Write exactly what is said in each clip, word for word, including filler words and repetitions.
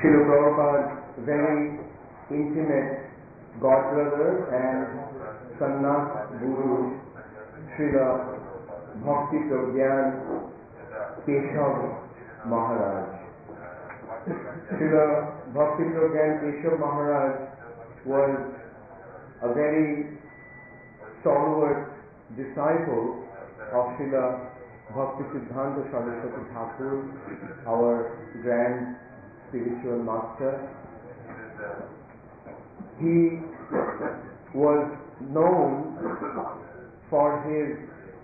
Srila Prabhupada's very intimate godbrother and sannyas guru, Srila Bhakti Pragyan Keshav Maharaj. Srila Bhakti Pragyan Keshav Maharaj was a very stalwart disciple of Srila Bhakti Siddhanta Saraswati Thakur, our grand spiritual master. He was known for his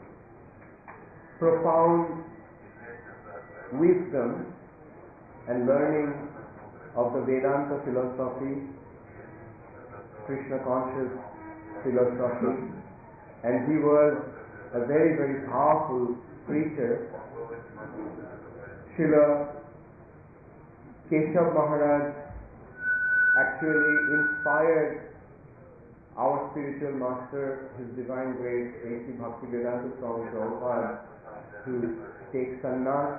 profound wisdom and learning of the Vedanta philosophy, Krishna conscious philosophy, and he was a very, very powerful preacher. Srila Keshav Maharaj actually inspired our spiritual master, His Divine Grace, A C Bhaktivedanta Swami Prabhupada, to take sannyas.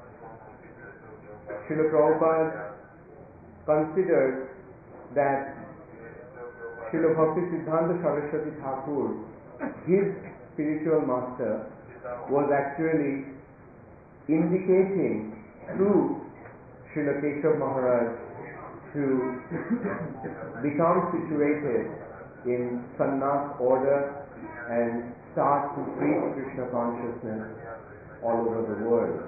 Srila Prabhupada considered that Srila Bhakti Siddhanta Saraswati Thakur, his spiritual master, was actually indicating through Srila Keshav Maharaj to become situated in sannyas order and start to preach Krishna consciousness all over the world.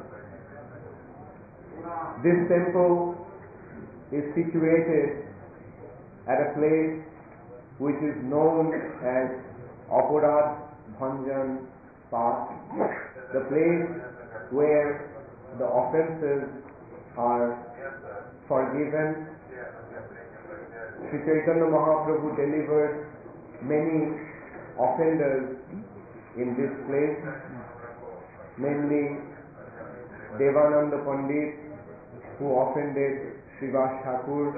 This temple is situated at a place which is known as Aparadh Bhanjan Path, the place where the offenses are forgiven. Sri Chaitanya Mahaprabhu delivered many offenders in this place, namely Devananda Pandit, who offended Srivas Thakur,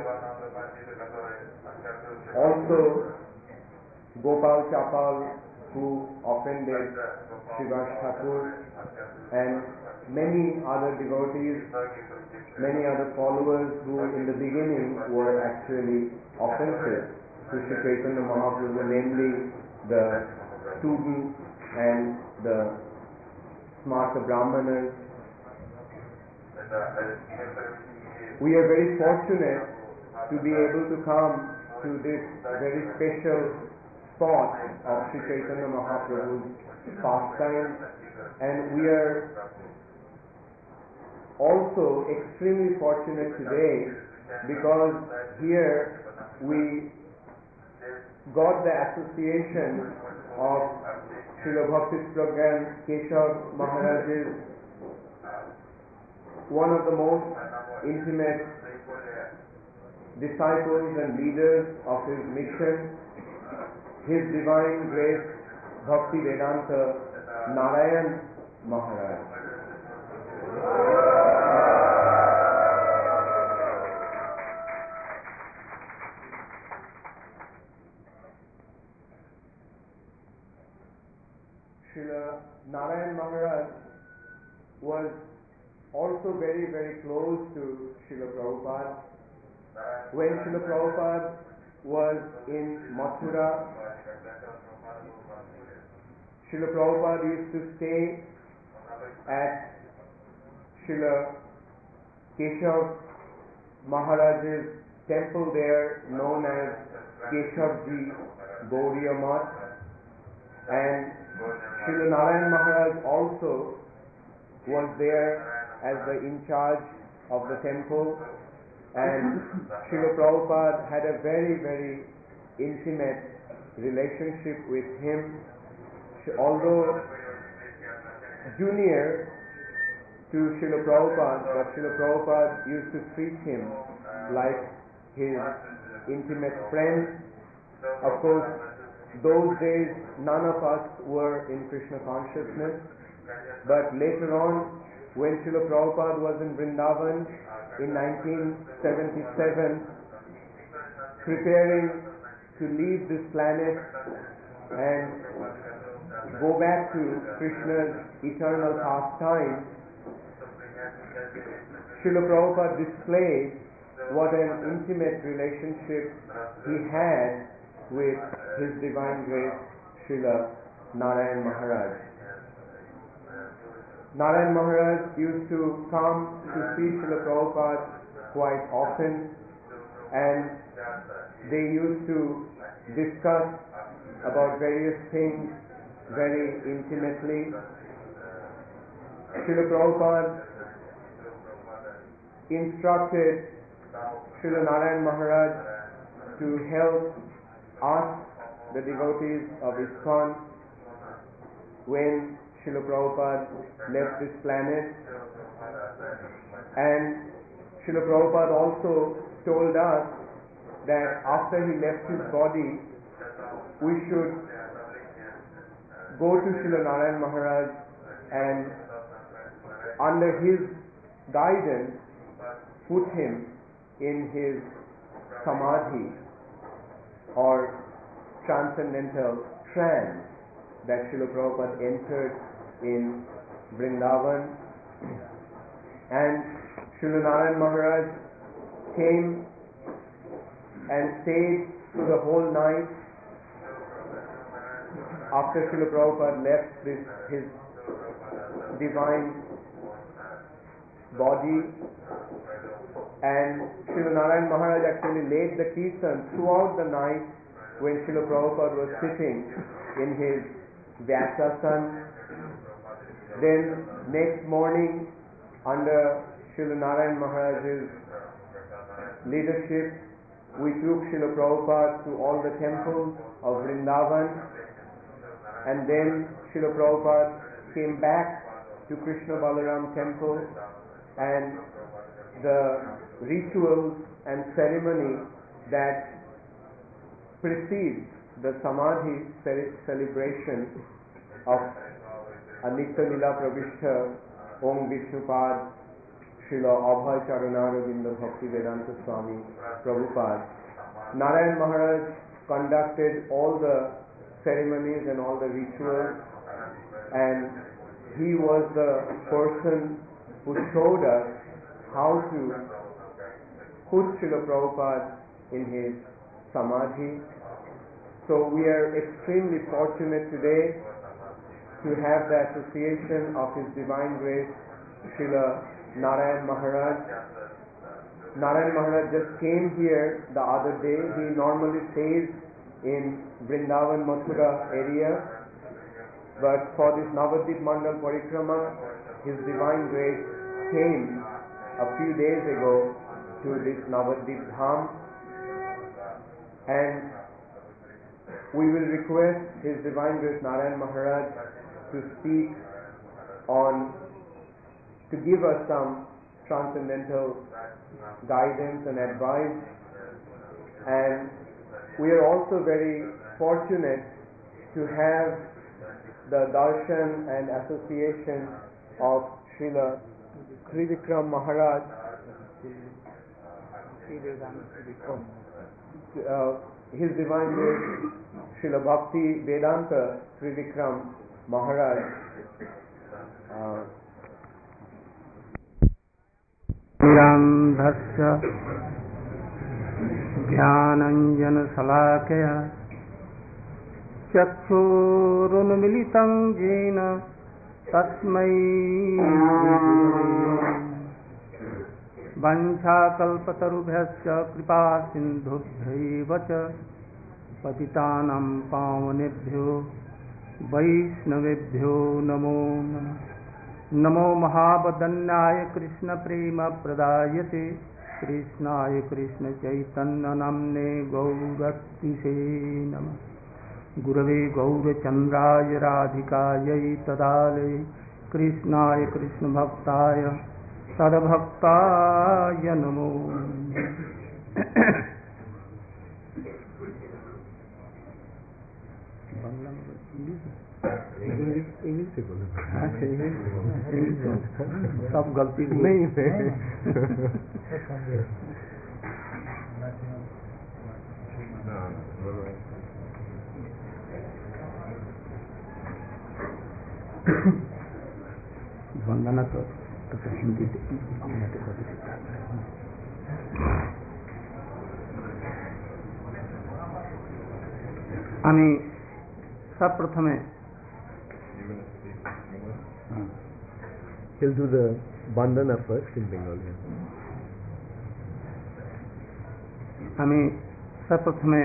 also Gopal Chapal, who offended Srivas Thakur, and many other devotees, many other followers who in the beginning were actually offensive to Sri Chaitanya Mahaprabhu, namely the students and the Smarta Brahmanas. We are very fortunate to be able to come to this very special spot of Sri Chaitanya Mahaprabhu's pastime, and we are also extremely fortunate today because here we got the association of Srila Bhakti Pragyan Keshav Maharaj's one of the most intimate disciples and leaders of his mission, His Divine Grace Bhakti Vedanta Narayan Maharaj. Srila Narayan Maharaj was also very, very close to Srila Prabhupada. When Srila Prabhupada was in Mathura, Srila Prabhupada used to stay at Srila Keshav Maharaj's temple there, known as Keshavji Gauriya Math, and Srila Narayan Maharaj also was there as the in charge of the temple, and Srila Prabhupada had a very, very intimate relationship with him. Although junior to Srila Prabhupada, but Srila Prabhupada used to treat him like his intimate friend. Of course, those days none of us were in Krishna consciousness, but later on, when Srila Prabhupada was in Vrindavan in nineteen seventy-seven, preparing to leave this planet and go back to Krishna's eternal pastime, Srila Prabhupada displayed what an intimate relationship he had with His Divine Grace Srila Narayan Maharaj. Narayan Maharaj used to come to see Srila Prabhupada quite often, and they used to discuss about various things very intimately. Srila Prabhupada instructed Srila Narayan Maharaj to help us, the devotees of ISKCON, when Srila Prabhupada left this planet. And Srila Prabhupada also told us that after he left his body, we should go to Srila Narayan Maharaj and under his guidance put him in his samadhi or transcendental trance that Srila Prabhupada entered in Vrindavan. And Srila Narayan Maharaj came and stayed through the whole night after Srila Prabhupada left this, his divine body. And Srila Narayan Maharaj actually laid the kirtan throughout the night when Srila Prabhupada was sitting in his Vyasasana. Then next morning, under Srila Narayan Maharaj's leadership, we took Srila Prabhupada to all the temples of Vrindavan, and then Srila Prabhupada came back to Krishna Balaram temple, and the rituals and ceremony that precedes the Samadhi celebration of Nitya Lila Pravishta Om Vishnupad Srila Abhay Charanaravinda Bhakti Vedanta Swami Prabhupada. Narayan Maharaj conducted all the ceremonies and all the rituals, and he was the person who showed us how to put Srila Prabhupada in his samadhi. So we are extremely fortunate today to have the association of His Divine Grace Srila Narayan Maharaj. Narayan Maharaj just came here the other day. He normally stays in Vrindavan Mathura area, but for this Navadvip Mandal Parikrama, His Divine Grace came a few days ago to this Navadvip Dham, and we will request His Divine Grace Narayan Maharaj to speak on, to give us some transcendental guidance and advice. And we are also very fortunate to have the darshan and association of Srila Trivikram Maharaj, uh, His Divine Grace Srila Bhakti Vedanta Trivikram Maharaj. Uh, Nirandhasya Jnananjana Salakaya Chakshurunmilitam Jena Tasmai Vanchakalpatarubhyasya Kripa Sindhubhyaiva Cha Patitanam Pavanebhyo Vaishnavebhyo Namo Namah. Namo Mahabadanyaya Krishna Prema Pradayate Krishnaya Krishna Chaitanya Namne Gauratise Namah. Gurave Gaurachandraya Radhikaya Tadale Krishnaya Krishna Bhaktaya Tadabhaktaya Namo. English से बोलो। सब गलती नहीं है। वंदना तो तो हिंदी আমি সর্বপ্রথমে He'll do the bandhana first in Bengali. আমি সর্বপ্রথমে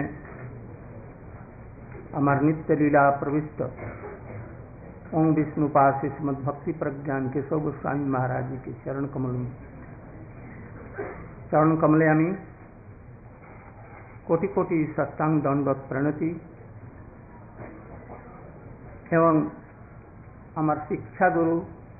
আমার নিত্য লীলা প্রবিষ্ট ओम विष्णुपाद से श्रीमद भक्ति प्रज्ञान के सौ गोस्वामी महाराज जी के चरण कमल में चरण कमले आमी कोटि कोटि सत्तांग दंडवत प्रणति एवं आमार शिक्षा गुरु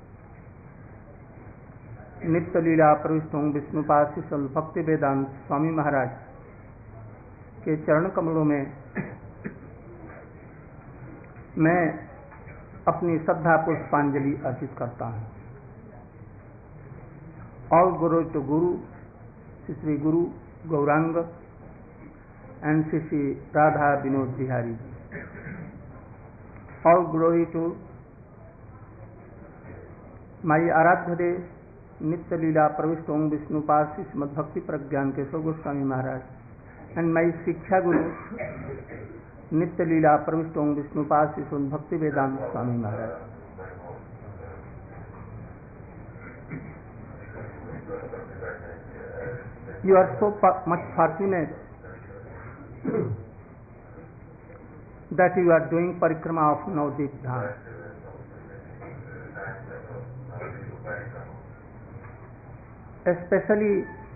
नित्य लीला प्रविष्ट ओम विष्णुपाद से श्रीमद भक्ति वेदांत स्वामी महाराज के चरण कमलों में मैं अपनी श्रद्धा पुष्पांजलि अर्पित करता हूँ। All Guru to Guru Shri Shri Guru Gauranga and Shri Shri Radha Vinod Bihari ji. All glory to my aradhya dev नित्य लीला प्रविष्ट ओम विष्णुपाद श्री श्रीमद भक्ति प्रज्ञान के सौ गोस्वामी महाराज एंड माई शिक्षा गुरु नित्य लीला प्रविष्ट ओम विष्णुपाद श्री श्रीमद भक्ति वेदांत Swami Maharaj. You are so much fortunate that you are doing parikrama of Navadvip Dham. Especially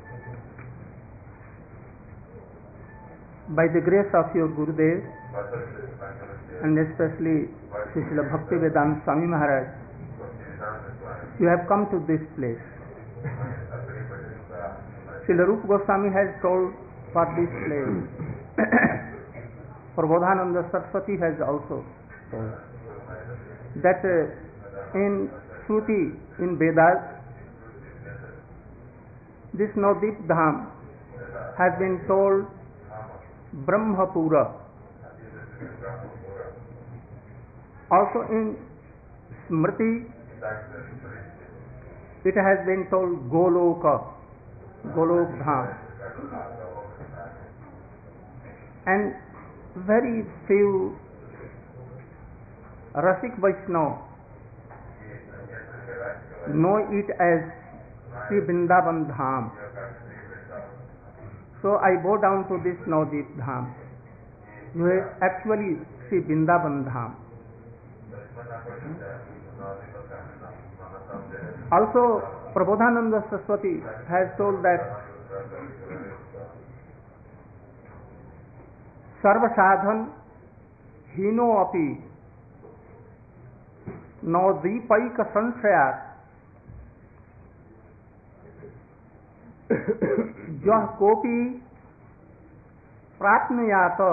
by the grace of your Gurudev and especially Srila Bhakti Vedanta Swami Maharaj, you have come to this place. Srila Rupa Goswami has told for this place. Prabodhananda Saraswati has also told that uh, in Shruti, in Vedas, this Navadvip Dham has been told Brahmapura. Also in Smriti, it has been told Goloka, Golok Dham. And very few Rasik Vaishnava know it as Sri Vrindavan Dham. So I go down to this Navadvip Dham. You are actually Sri Vrindavan Dham. Also, Prabodhananda Saraswati has told that Sarva Sadhan Hino Api Navadvipaika Sanshayat Jah Kopi Pratnayata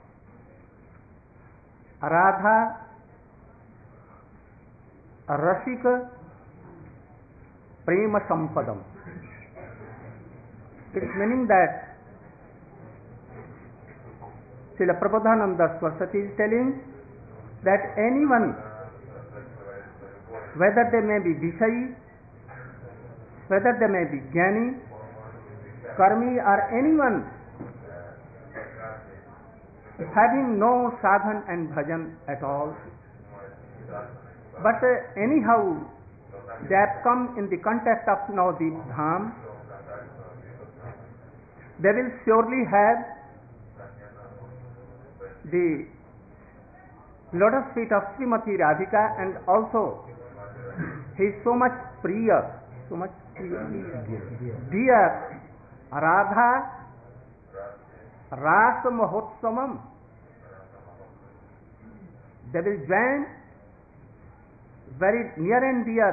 Radha Rasika Prema Sampadam. It's meaning that Srila Prabodhananda Saraswati is telling that anyone, whether they may be Vishayi, whether they may be Jnani, Karmi, or anyone having no sadhan and bhajan at all, but uh, anyhow they have come in the context of Navadvip Dham, they will surely have the lotus feet of Srimati Radhika, and also he is so much priya, so much priya, dear Radha Rasa Mahotsamam. They will join very near and dear,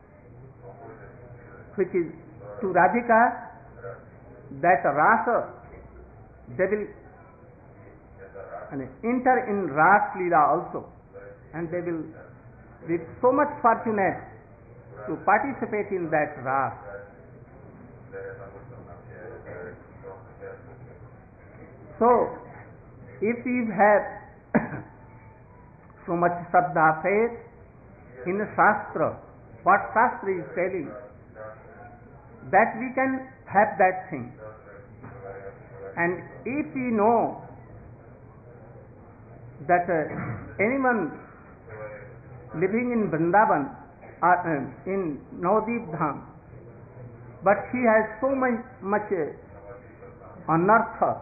which is to Radhika, that Rasa, they will and enter in Ras Leela also, and they will be so much fortunate to participate in that Ras. So, if you have so much Shraddha, faith in Shastra, what Shastra is telling, that we can have that thing. And if we know that uh, anyone living in Vrindavan or uh, in Navadip Dham, but he has so much, much uh, anartha,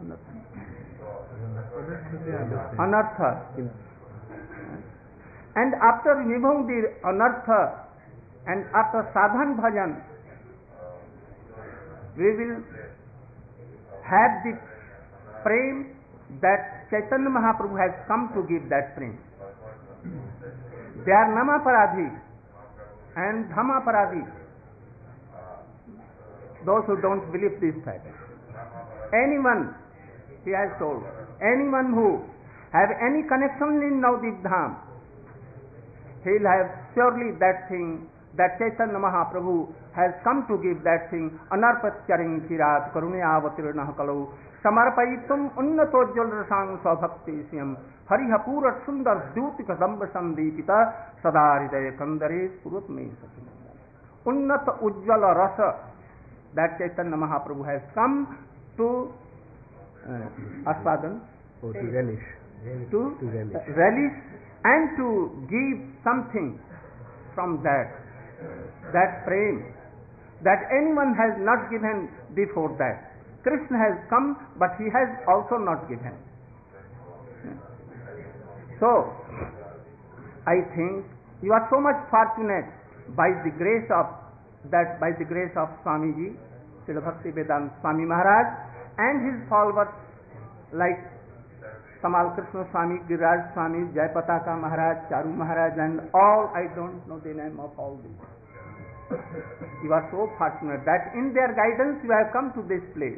anartha, and after removing the anartha and after sadhan bhajan, we will have the prem that Chaitanya Mahaprabhu has come to give that prem. They are namaparadhi and dhammaparadhi, those who don't believe this fact. Anyone, he has told, anyone who have any connection in Navadip Dham, he will have surely that thing that Chaitanya Mahaprabhu has come to give that thing. Anarpatyaring chirat karunya avatirnah kalau samarpayitum unnatojjal rasang svabhakti siyam hariha purat sundar dhyutika damba sandipita sadaridaya kandare surat me satim. Unnata ujjala rasa, that Chaitanya Mahaprabhu has come to uh, aswadan, Oh, to relish. to, To relish. uh, relish and to give something from that, that prem, that anyone has not given before that. Krishna has come, but he has also not given. So, I think you are so much fortunate by the grace of that, by the grace of Swamiji, Srila Bhaktivedanta Swami Maharaj, and his followers like Tamal Krishna Swami, Giriraj Swami, Jayapataka Maharaj, Charu Maharaj, and all, I don't know the name of all these. You are so fortunate that in their guidance you have come to this place.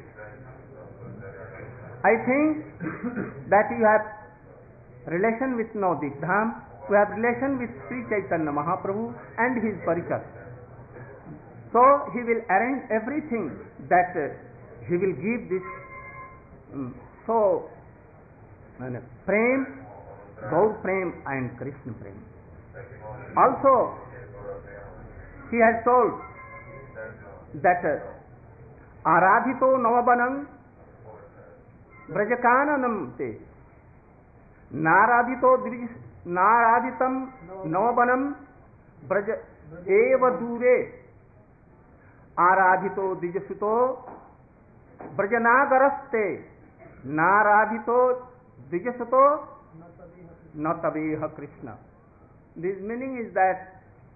I think that you have relation with Navadip Dham, you have relation with Sri Chaitanya Mahaprabhu and his Parikat. So he will arrange everything that uh, he will give this um, so uh, prem, Gaur prem and Krishna prem. Also he has told that uh, Aradhito Navabanam Brajakananam te Naradhito Naradhitam Navabanam Braja Eva Dure Aradhito Dijasuto Brajanagaraste Naradhito Dijasuto Nataveha Krishna. This meaning is that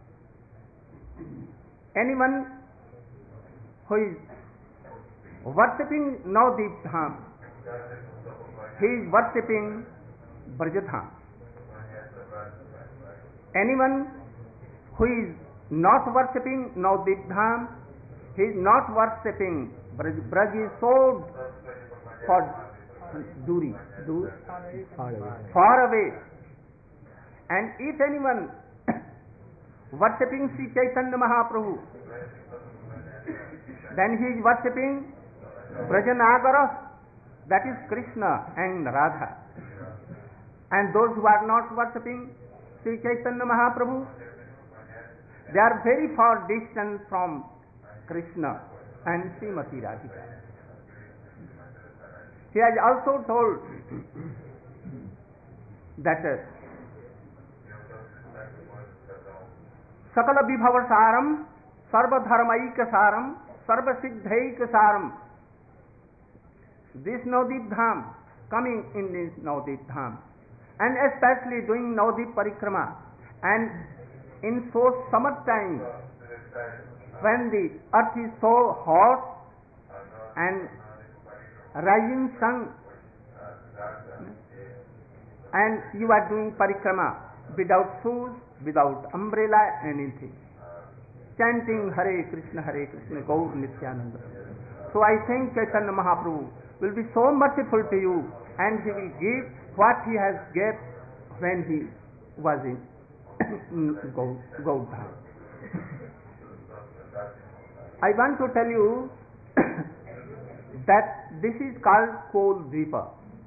anyone who is worshipping Navadip Dham, he is worshipping Brajadham. Anyone who is not worshipping Navadip Dham, he is not worshipping Braj. Braj is so for duri, dur, Far away. far away. And if anyone worshipping Sri Chaitanya Mahaprabhu, then he is worshipping Brajanagara, that is Krishna and Radha. And those who are not worshipping Sri Chaitanya Mahaprabhu, they are very far distant from Krishna and Srimati Radhika. He has also told that uh, Sakala Vibhavasaram, Sarva Dharmaikasaram, Sarva Siddhaikasaram. This Navadip Dham, coming in this Navadip Dham, and especially doing Navadip Parikrama, and in so summertime, when the earth is so hot and rising sun, and you are doing Parikrama without shoes, without umbrella, anything, chanting Hare Krishna, Hare Krishna, Gaur Nityananda. So I think Chaitanya Mahaprabhu will be so merciful to you, and he will give what he has gave when he was in Gaurdhan. I want to tell you that this is called Kol Dvipa.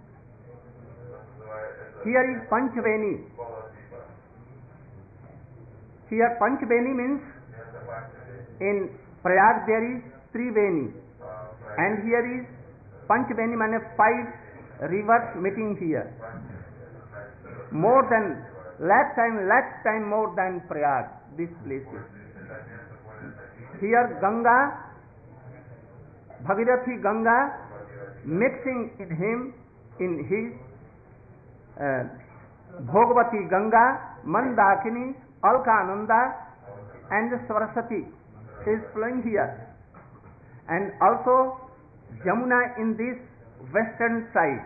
Here is Panchaveni. Here Panchaveni means in Prayag there is Triveni, and here is Panchveni, means five rivers meeting here. More than lakh time, lakh time more than Prayag, this place is. Here Ganga, Bhagirathi Ganga, mixing in him, in his uh, Bhogavati Ganga, Mandakini, Alkananda, and Saraswati is flowing here. And also Jamuna in this western side.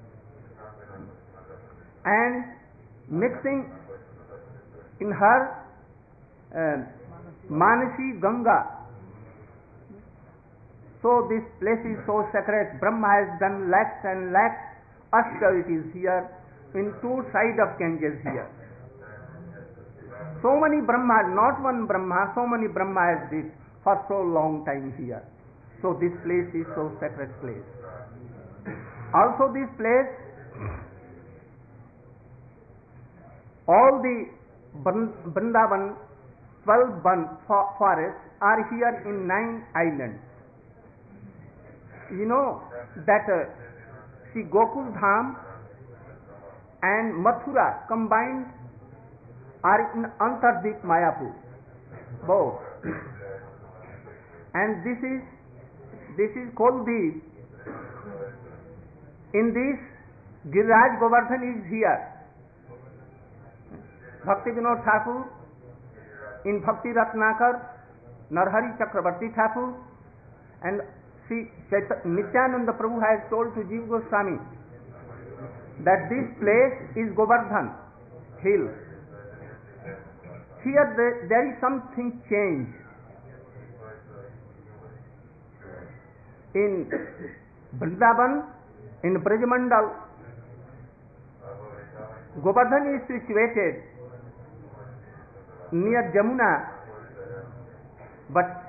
And mixing in her uh, Manasi Ganga. So this place is so sacred. Brahma has done lakhs and lakhs austerities here in two sides of Ganges here. So many Brahmas, not one Brahma, so many Brahmas did for so long time here. So this place is so sacred place. Also this place, all the Vrindavan, twelve forests are here in nine islands. You know that uh, see Gokul Dham and Mathura combined are in Antardip Mayapur, both. And this is this is called the, in this Giriraj Govardhan is here. Bhakti Vinod Thakur, in Bhakti Ratnakar, Narhari Chakravarti Thakur, and see Nityananda Prabhu has told to Jiva Goswami that this place is Govardhan hill. Here the, there is something changed. In Vrindavan, in Brajamandal, Govardhan is situated near Jamuna, but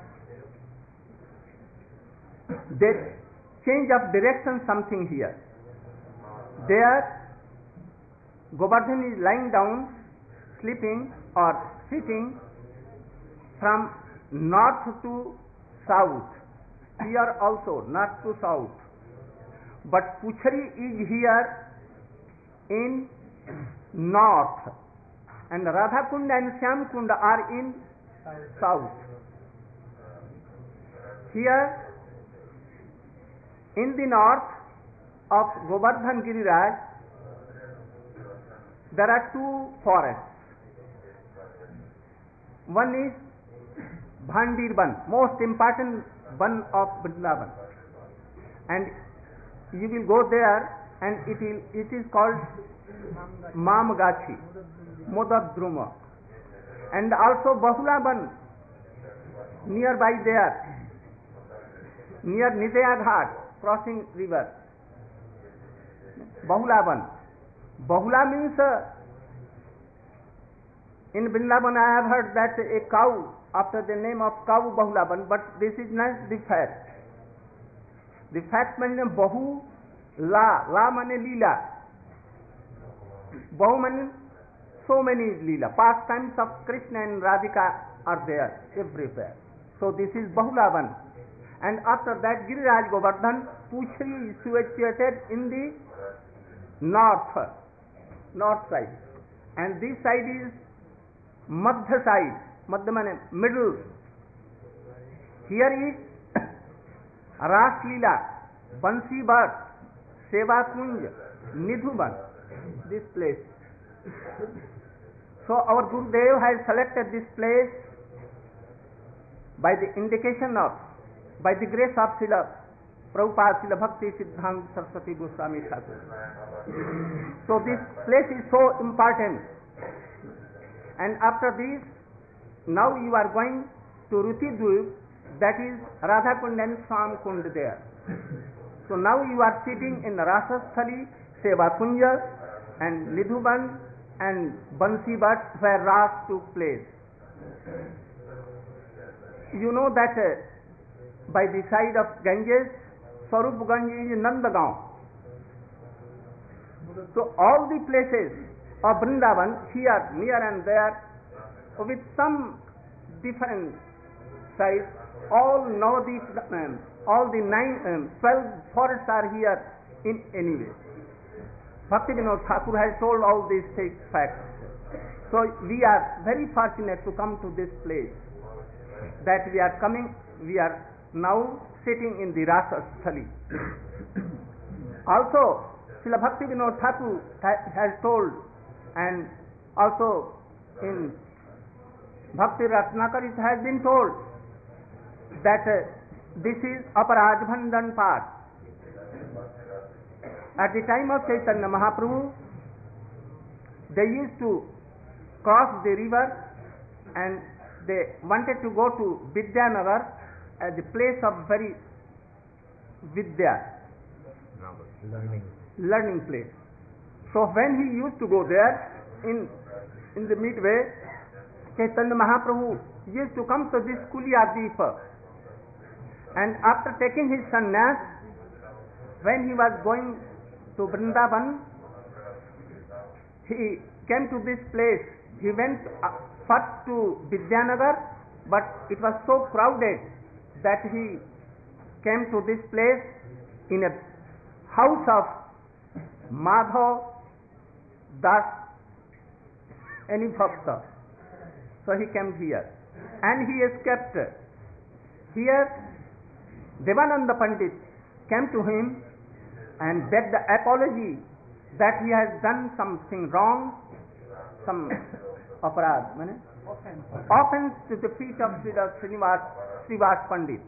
there change of direction something here. There Govardhan is lying down, sleeping or sitting from north to south. Here also north to south. But Puchari is here in north, and Radhakund and Shyamkund are in south. Here in the north of Govardhan Giriraj there are two forests. One is Bhandir Ban, most important one of Vrindavan, and you will go there and it will, it is called Mamgachi, Modadruma, and also Bahula Ban nearby there, near Nidaya Ghat, crossing river. Bahula Ban. Bahula means uh, in Vrindavan I have heard that a cow, after the name of cow Bahula Ban, but this is not the fact. The fact means Bahu La, La means Leela. Bahu means so many Leela. Pastimes of Krishna and Radhika are there everywhere. So this is Bahula Ban. And after that Giriraj Govardhan, Puchari is situated in the north, north side. And this side is Madhya side, Madhya means middle. Here is Ras Leela, Bansi Bhat, Seva Kunj, Nidhuban, this place. So our Gurudev has selected this place by the indication of, by the grace of Srila Prabhupada, Srila Bhakti Siddhanta Saraswati Goswami Thakur. So this place is so important. And after this, now you are going to Rutidvip, that is Radhakund and Shyamkund there. So now you are sitting in Rasasthali, Sevakunja and Nidhuban and Bansi Bhat, where Ras took place. You know that uh, by the side of Ganges, Swarupganj is Nandagaon. So all the places of Vrindavan, here, near and there, with some different side, all Navadip, um, all the nine, um, twelve forests are here in any way. Bhaktivinoda Thakur has told all these facts. So we are very fortunate to come to this place, that we are coming, we are now sitting in the Rasa Sthali. Also, Srila Bhaktivinoda Thakur has told, and also in Bhakti Ratnakar it has been told, that uh, this is Aparaj Bandhan Path. At the time of Chaitanya Mahaprabhu, they used to cross the river and they wanted to go to Vidyanagar at the place of very Vidya, Learning. learning place. So when he used to go there, in in the midway, Chaitanya Mahaprabhu used to come to this Kuliya Deepa, and after taking his sannyas, when he was going to Vrindavan, he came to this place. He went first to Vidyanagar, but it was so crowded that he came to this place in a house of Madhav Das, any bhakta. So he came here, and he escaped. Here, Devananda Pandit came to him and begged the apology that he has done something wrong, some aparad, offense. offense to the feet of Srila Srinivas, Srivas Pandit.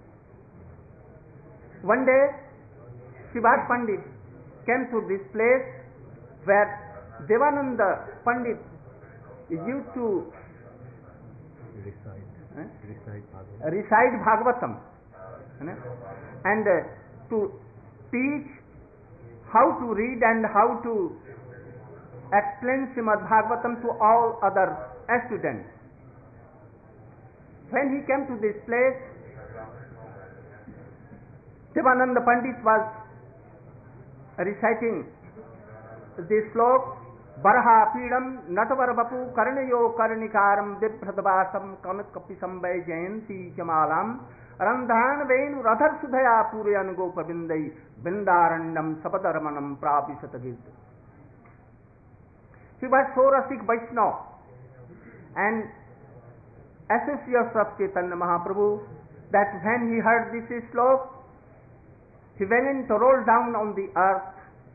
One day, Srivas Pandit came to this place where Devananda Pandit used to Recite. eh? Recite Bhagavatam. recite Bhagavatam, and uh, to teach how to read and how to explain Srimad Bhagavatam to all other students. When he came to this place, Devananda Pandit was reciting this slok, Baraha Pidam Natavar Bapu Karnayo Karnikaram Vibhradvasam Kanakapi Sambay Jayanti Chamalam Randhan Venu Radhar Sudhaya Purayan Gopavindai Bindarandam Sapadaramanam Prapisatagid. He was so Rasik Vaishnava and associates of Chaitanya Mahaprabhu that when he heard this slok, he went to roll down on the earth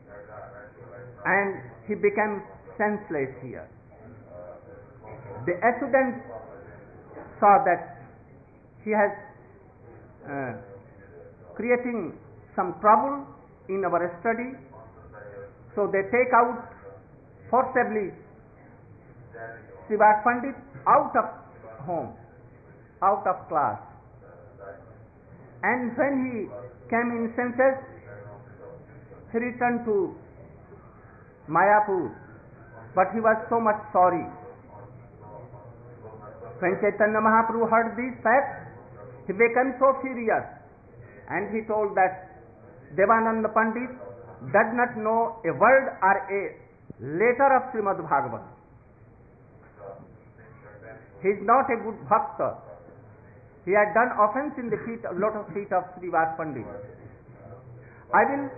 and he became senseless here. The students saw that he has uh, creating some trouble in our study, so they take out forcibly Srivas Pandit out of home, out of class. And when he came in senses, he returned to Mayapur, but he was so much sorry. When Chaitanya Mahaprabhu heard these facts, he became so furious, and he told that Devananda Pandit does not know a word or a letter of Srimad Bhagavatam. He is not a good bhakta. He had done offense in the feet, lotus feet of Srivas Pandit. I will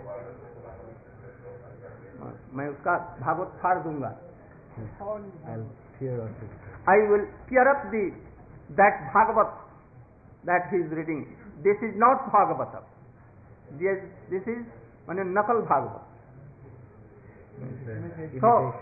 मैं उसका भागवत फाड़ दूंगा. I'll tear up it. I will tear up the that Bhagavat that he is reading. This is not Bhagavatam. This, this is one Nakal Bhagavat. So,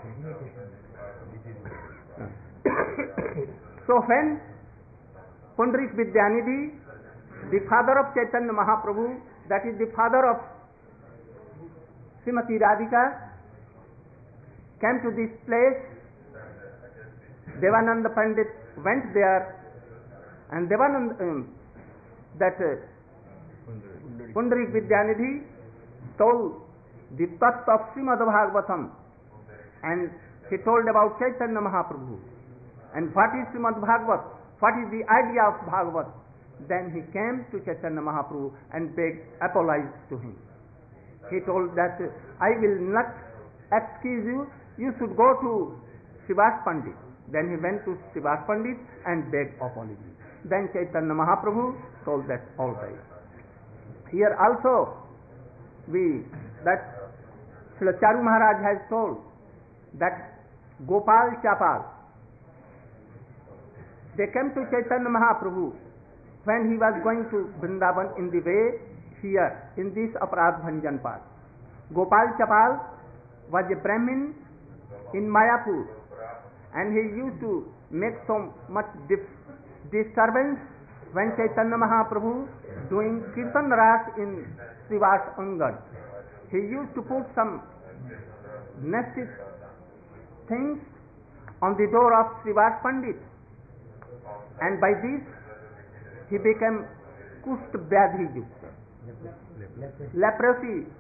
so when Pundarik Vidyanidhi, the father of Chaitanya Mahaprabhu, that is the father of Srimati Radhika, came to this place, Devananda Pandit went there, and Devananda, um, that uh, Pundarik Vidyanidhi told the tattva of Srimad Bhagavatam, and he told about Chaitanya Mahaprabhu, and what is Srimad Bhagavat, what is the idea of Bhagavat. Then he came to Chaitanya Mahaprabhu and begged, apologized to him. He told that, uh, I will not excuse you, you should go to Srivas Pandit. Then he went to Srivas Pandit and begged apology. Then Chaitanya Mahaprabhu told that all right. Here also we that Srila Charu Maharaj has told that Gopal Chapal, they came to Chaitanya Mahaprabhu when he was going to Vrindavan in the way here in this Aparadh Bhanjan Path. Gopal Chapal was a Brahmin in Mayapur, and he used to make so much dif- disturbance when Chaitanya Mahaprabhu doing Kirtan Ras in Srivas Angad. He used to put some nasty things on the door of Srivas Pandit, and by this he became Kusht Vyadhi Yukta, leprosy.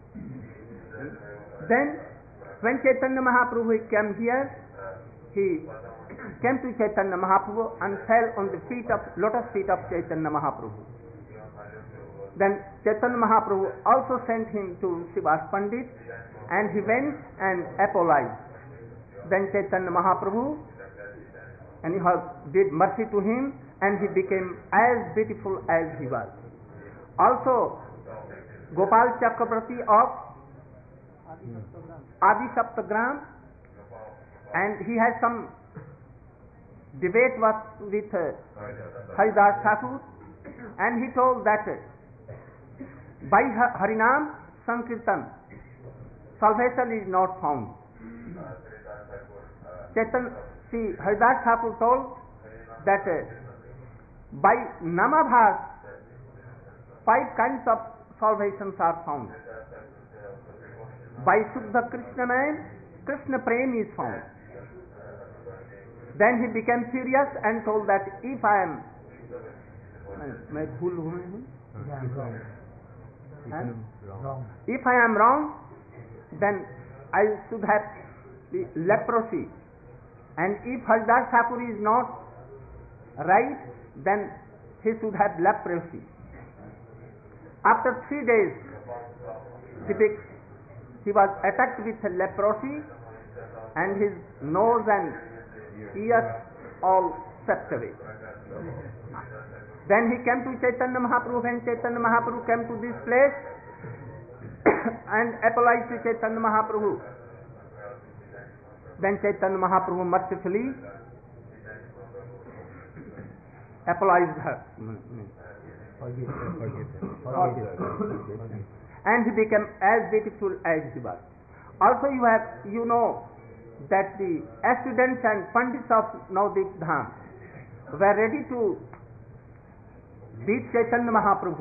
Then when Chaitanya Mahaprabhu came here, he came to Chaitanya Mahaprabhu and fell on the feet of lotus feet of Chaitanya Mahaprabhu. Then Chaitanya Mahaprabhu also sent him to Srivas Pandit, and he went and apologized. Then Chaitanya Mahaprabhu and he did mercy to him, and he became as beautiful as he was. Also, Gopal Chakrabarti of Adi Saptagram, and he has some debate with, with uh, Haridas Thakur, and he told that uh, by Harinam Sankirtan salvation is not found. Chaitanya, see, Haridas Thakur told that uh, by Namabhas five kinds of salvations are found. By Shuddha Krishna man, Krishna Prem is found. Then he became furious and told that if I am मैं भूल हूँ if I am wrong, then I should have the leprosy, and if Haridas Thakur is not right, then he should have leprosy. After three days, he, be- he was attacked with leprosy, and his nose and ears all swept away. Then he came to Chaitanya Mahaprabhu, and Chaitanya Mahaprabhu came to this place and apologized to Chaitanya Mahaprabhu. Then Chaitanya Mahaprabhu mercifully apologized her. Forgive her, forgive her. Forgive her. And he became as beautiful as he was. Also you have, you know that the students and pandits of Navadvip Dham were ready to beat Chaitanya Mahaprabhu.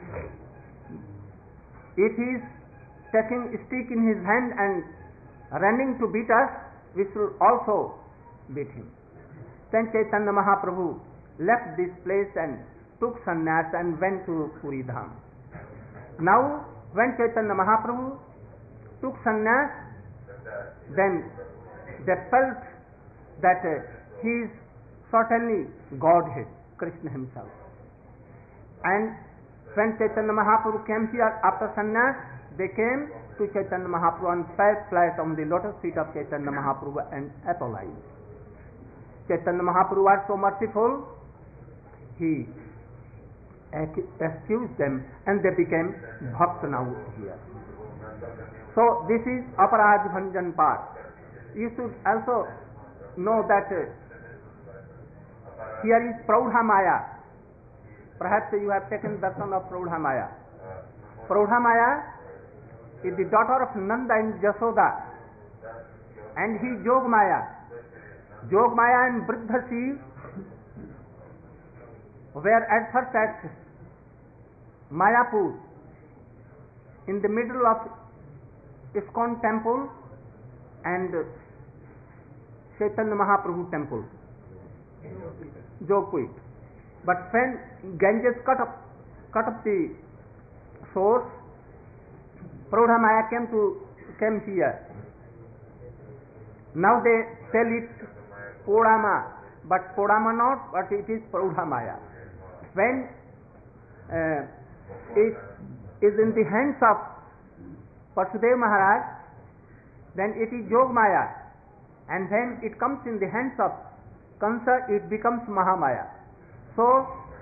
If he is taking a stick in his hand and running to beat us, we should also beat him. Then Chaitanya Mahaprabhu left this place and took sannyas and went to Puri Dham. Now, when Chaitanya Mahaprabhu took sannyas, then they felt that uh, he is certainly Godhead, Krishna himself. And when Chaitanya Mahaprabhu came here after sannyas, they came to Chaitanya Mahaprabhu and fell flat on the lotus feet of Chaitanya Mahaprabhu and apologized. Chaitanya Mahaprabhu was so merciful, he excused them and they became bhakta now here. So this is Aparadh Bhanjan part. You should also know that uh, here is Praudha Maya. Perhaps you have taken darshan of Praudha Maya. Praudha Maya is the daughter of Nanda and Jasoda, and he Jog Maya. Jog Maya and Vriddha Shiv were at first at Mayapur, in the middle of ISKCON temple and Chaitanya Mahaprabhu temple, Jogpur. But when Ganges cut up, cut up the source, Praudha Maya came to came here. Now they tell it Podama, but Podama not, but it is Praudha Maya. When uh, it is in the hands of Vasudev Maharaj, then it is Jog Maya, and when it comes in the hands of Kansa, it becomes Mahamaya. So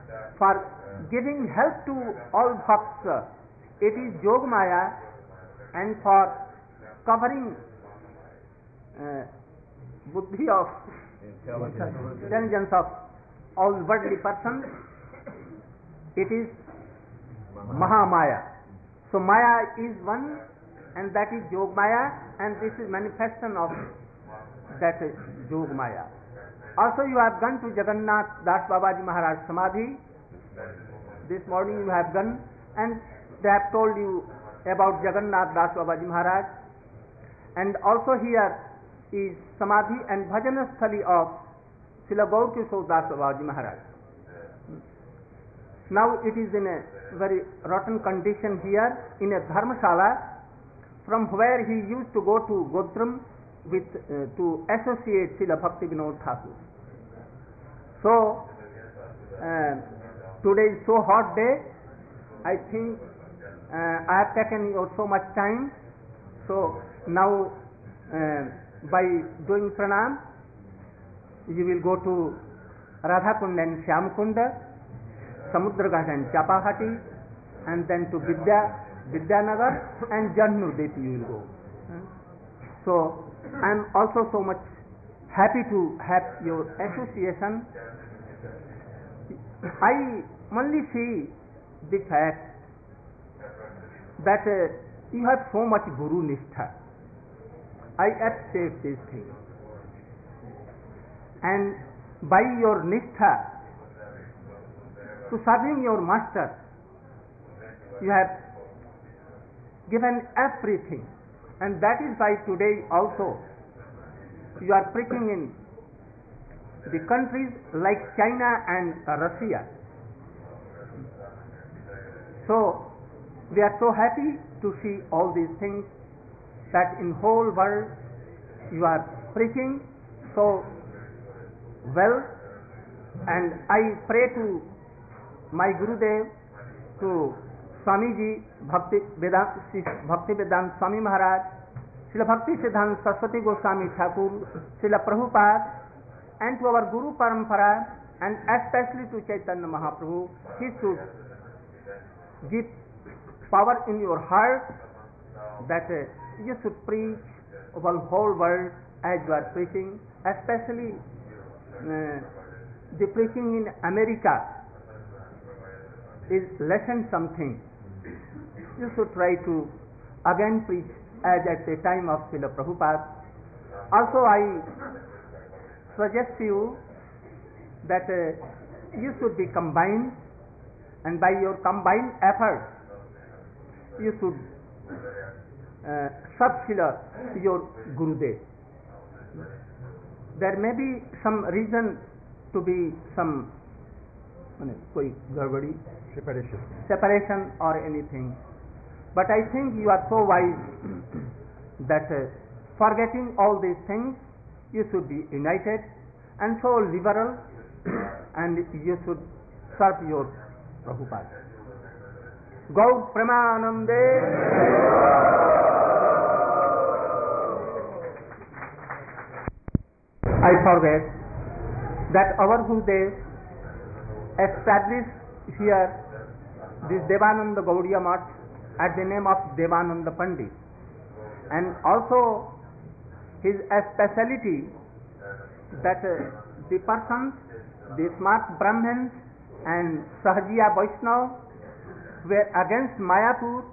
for giving help to all bhakts, it is Yogamaya, and for covering uh, buddhi of intelligence of all worldly persons, it is Mahamaya. So Maya is one, and that is Yogamaya, and this is manifestation of that Yogamaya. Also you have gone to Jagannath Das Babaji Maharaj Samadhi. This morning you have gone, and they have told you about Jagannath Das Babaji Maharaj. And also here is Samadhi and Bhajana Sthali of Srila Gaur Kishore Das Babaji Maharaj. Now it is in a very rotten condition here in a dharmashala, from where he used to go to Godram with uh, to associate Srila Bhakti Vinod Thakur. So uh, today is so hot day. I think uh, I have taken your so much time. So now uh, by doing pranam, you will go to Radha Kund and Shyam Kunda, Samudra Ghat and Chapahati, and then to Vidya, Vidyanagar and Janurdip you will go. So I am also so much happy to have your association. I only see the fact that uh, you have so much Guru Nishtha. I appreciate this thing. And by your Nishtha to serving your master, you have given everything. And that is why today also you are preaching in the countries like China and Russia. So we are so happy to see all these things, that in whole world you are preaching so well. And I pray to my Gurudev, to Swamiji Bhakti Vedanta, Bhakti Vedanta Swami Maharaj, Srila Bhakti Siddhanta Saraswati Goswami Thakur, Srila Prabhupada, and to our Guru Parampara, and especially to Chaitanya Mahaprabhu. He should give power in your heart that uh, you should preach over the whole world as you are preaching, especially uh, the preaching in America is lesson something. You should try to again preach as at the time of Srila Prabhupada. Also I suggest you that uh, you should be combined, and by your combined effort you should uh, serve Srila your Gurudev. There may be some reason to be some koi garbadi, Separation. separation or anything, but I think you are so wise that uh, forgetting all these things, you should be united and so liberal, and you should serve your Prabhupada. Gaur Premanande. I forget that our Gurudev established here this Devananda Gaudiya Math at the name of Devananda Pandit, and also his speciality that uh, the persons, the smart Brahmins and Sahajiya Vaishnava were against Mayapur.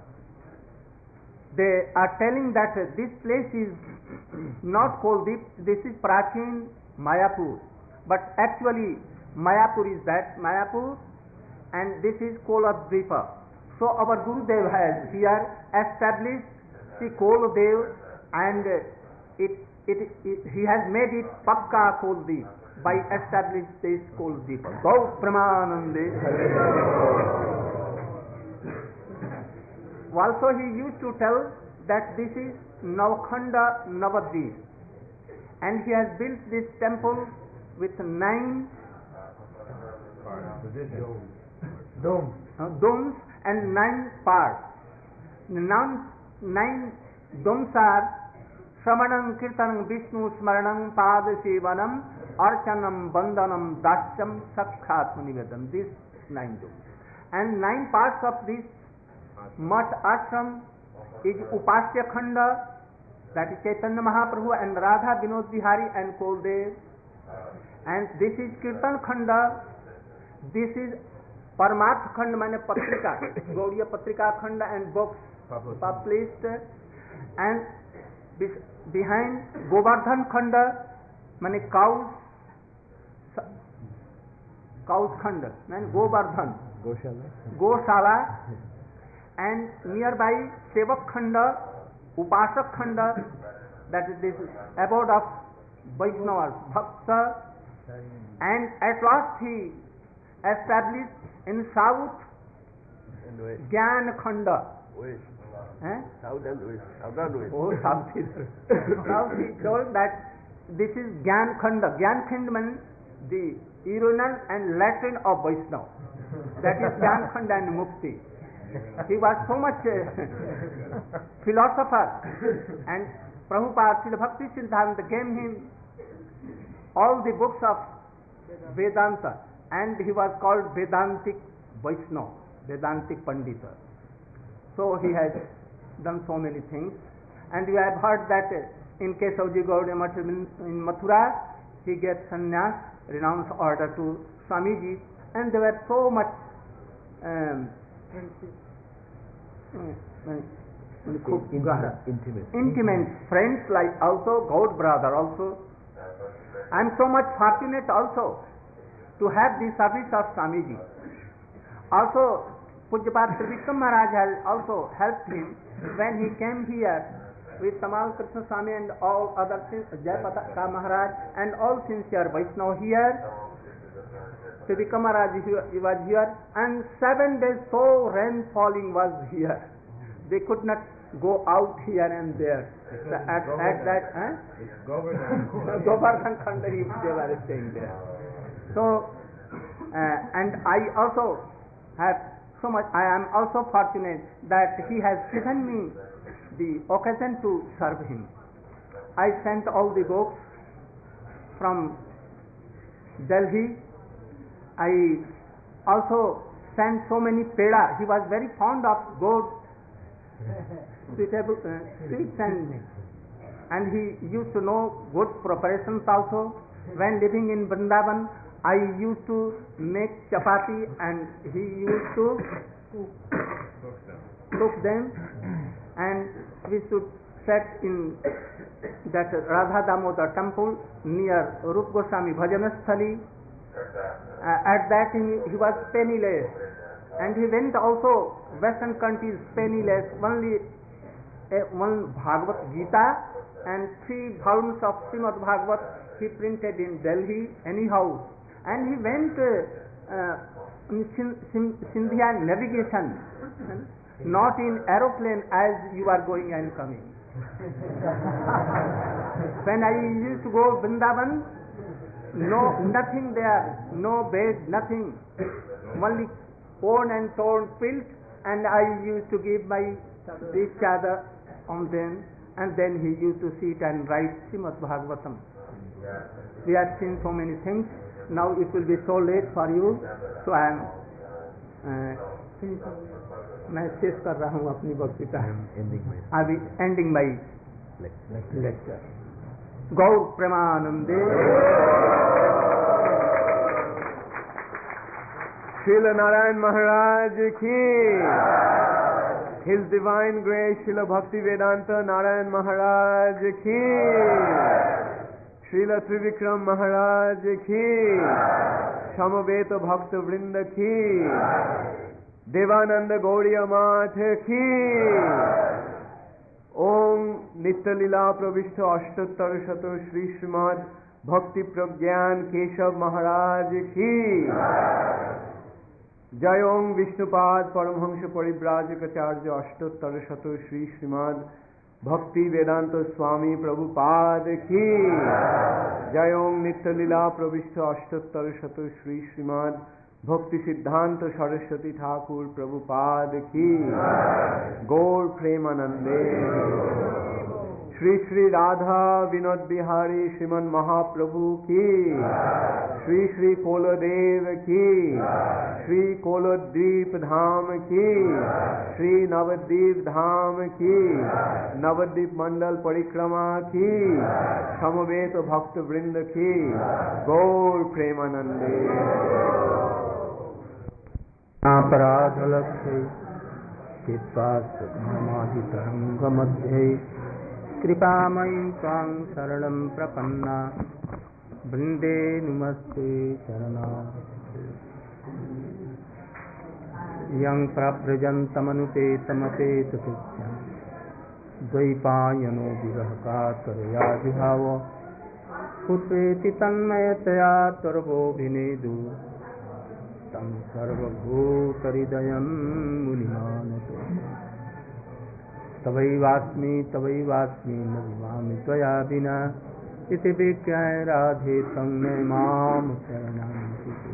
They are telling that uh, this place is not Koldip, this is Prachin Mayapur, but actually Mayapur is that Mayapur, and this is Koladvipa. So our Gurudev has here established the Koladvipa, and uh, it, it, it, he has made it Pakka Koldip by establishing this Koladvipa. Gaur Premanande. Also he used to tell that this is Navakhanda Navadvip, and he has built this temple with nine Dome. uh, domes and nine parts. Nine, nine domes are Shravanam Kirtanam Vishnu Smaranam Pada Sevanam Archanam, Bandanam, Dasyam, Sakshat Nivedam. These nine jokes. And nine parts of this Mat Ashram is Upasya Khanda, that is Chaitanya Mahaprabhu and Radha Vinod Bihari and Koldev. And this is Kirtan Khanda, this is Paramarth Khanda, mane Patrika, Gaudiya Patrika Khanda and books published. And behind Govardhan Khanda, mane cows, cows Khanda, and Govardhan, Goshala. Goshala, and nearby Sevak Khanda, Upasak Khanda, that is this abode of Vaishnavas, Bhakta, and at last he established in south Gyan Khanda. Eh? South and West. South and West. Oh, south is. Now he told that this is Gyan Khanda. Gyan Khanda means the urinal and latrine of Vaishnava. That is Gyan Khanda and Mukti. He was so much uh, philosopher, and Prabhupada, Srila Bhakti Siddhanta gave him all the books of Vedanta, and he was called Vedantic Vaishnava, Vedantic Pandita. So he has done so many things, and you have heard that uh, in case of Gaudiya Math in, in Mathura, he gave sannyas, renounced order to Swamiji, and there were so much um, Intimate. Intimate. intimate friends, like also God brother also. I am so much fortunate also to have the service of Swamiji. Also, Pujyapat Trivikram Maharaj has also helped him when he came here with Tamal Krishna Swami and all other Jayapataka Maharaj and all sincere Vaishnava here. Trivikram Maharaj he was here, and seven days so rain falling was here. They could not go out here and there. The, at, at that, eh? Govardhan Khanda, they were staying there. So, uh, and I also have so much, I am also fortunate that he has given me the occasion to serve him. I sent all the books from Delhi. I also sent so many peda. He was very fond of good, suitable uh, sweets, and and he used to know good preparations also. When living in Vrindavan, I used to make chapati, and he used to cook them, and we should set in that Radha Damodar temple near Rup Goswami Bhajanasthali. Uh, at that he, he was penniless, and he went also western countries penniless, only uh, one Bhagavad Gita and three volumes of Srimad Bhagavat he printed in Delhi anyhow, and he went uh, uh, in Sin- Sin- Sindhya navigation, not in aeroplane as you are going and coming. When I used to go Vrindavan, no, nothing there, no bed, nothing, only worn and torn quilt, and I used to give my this chadar on them, and then he used to sit and write Srimad Bhagavatam. We have seen so many things. Now it will be so late for you, so I am मैं शेष कर रहा हूँ अपनी वक्तृता. अभी ending my lecture. Gaur Premanande. Srila Narayan Maharaj ki, His Divine Grace Srila Bhakti Vedanta Narayan Maharaj ki, Srila Trivikram Maharaj ki, Samaveta Bhakta Vrinda ki, Devananda Gauriya Math ki, Om Nitya Lila Pravishta Ashtattar Shato Shri Srimad Bhakti Pragyan Keshav Maharaj ki, Jai Om Vishnupad Paramhamsa Paribrajikacharya Ashtattar Shato Shri Srimad Bhakti Vedanta Swami Prabhupada ki, Jai Om Nitya Lila Pravishta Ashtattar Shato Shri Srimad Bhakti Siddhanta Saraswati Thakur Prabhupada ki, Gaur Premanande. Shri Shri Radha Vinod Bihari श्रीमन महाप्रभु की, श्री श्री कोलदेव की, श्री कोलद्वीप धाम की, श्री नवद्वीप धाम की, नवद्वीप मंडल परिक्रमा की, समवेत भक्त वृंद की, गौर प्रेमानंदे। अपराधलक्ष्ये चित्वास्तमादितरङ्गमध्ये कृपामयी त्वां शरणं प्रपन्ना वृन्दे नुमस्ते चरणा। यं प्रव्रजन्तमनुपेतमपेतकृत्यं द्वैपायनो विरहकातरया जुहाव पुत्रेति तन्मयतया त्वरवोऽभिनेदु तं सर्वभूतहृदयं मुनिमानतो। तवैवास्मि तवैवास्मि न विवामि त्वया विना इति विज्ञाय राधे तं मे मां शरणं प्रपद्ये।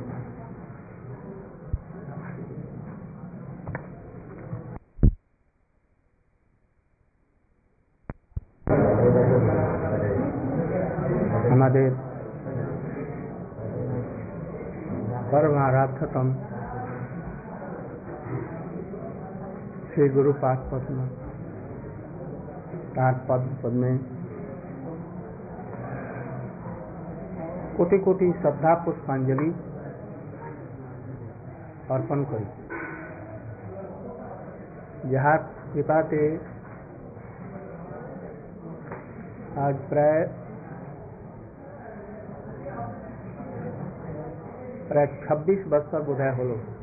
আমাদের परमाराध्यतम श्री गुरु पाद पद्म तार पद पद में कोटि कोटि श्रद्धा पुष्पांजलि अर्पण करी। जहाँ कृपा से आज प्राय प्राय छब्बीस बरस बोधाय हलो